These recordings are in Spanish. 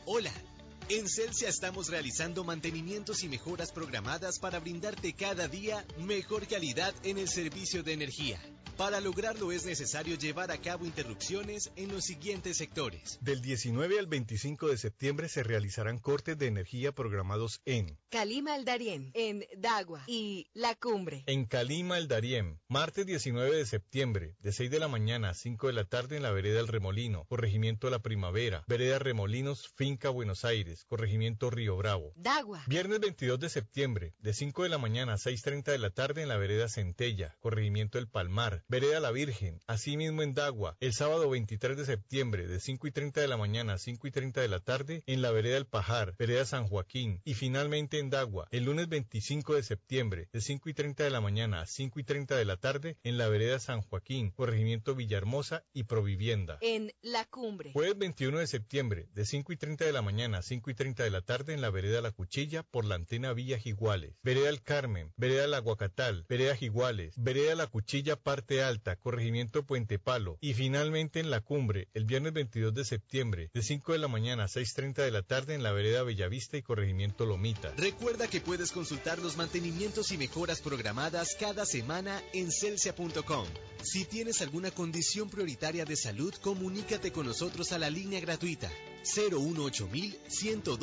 Hola, en Celsia estamos realizando mantenimientos y mejoras programadas para brindarte cada día mejor calidad en el servicio de energía. Para lograrlo es necesario llevar a cabo interrupciones en los siguientes sectores. Del 19 al 25 de septiembre se realizarán cortes de energía programados en Calima El Darién, en Dagua y La Cumbre. En Calima El Darién, martes 19 de septiembre, de 6 de la mañana a 5 de la tarde en la vereda El Remolino, corregimiento La Primavera, vereda Remolinos, finca Buenos Aires, corregimiento Río Bravo. Dagua. Viernes 22 de septiembre, de 5 de la mañana a 6:30 de la tarde en la vereda Centella, corregimiento El Palmar, vereda La Virgen, asimismo en Dagua. El sábado 23 de septiembre, de 5:30 de la mañana a 5:30 de la tarde en la vereda El Pajar, vereda San Joaquín y finalmente en Dagua. El lunes 25 de septiembre, de 5:30 de la mañana a 5:30 de la tarde en la vereda San Joaquín, corregimiento Villahermosa y Provivienda. En La Cumbre. Jueves 21 de septiembre, de 5:30 de la mañana a 5:30 de la tarde en la vereda La Cuchilla por la antena Villa Jiguales, vereda El Carmen, vereda La Guacatal, vereda Jiguales, vereda La Cuchilla parte alta, corregimiento Puente Palo y finalmente en La Cumbre, el viernes 22 de septiembre, de 5 de la mañana a 6:30 de la tarde en la vereda Bellavista y corregimiento Lomita. Recuerda que puedes consultar los mantenimientos y mejoras programadas cada semana en celsia.com. Si tienes alguna condición prioritaria de salud, comunícate con nosotros a la línea gratuita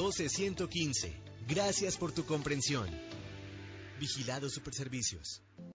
018-112-115. Gracias por tu comprensión. Vigilado Superservicios.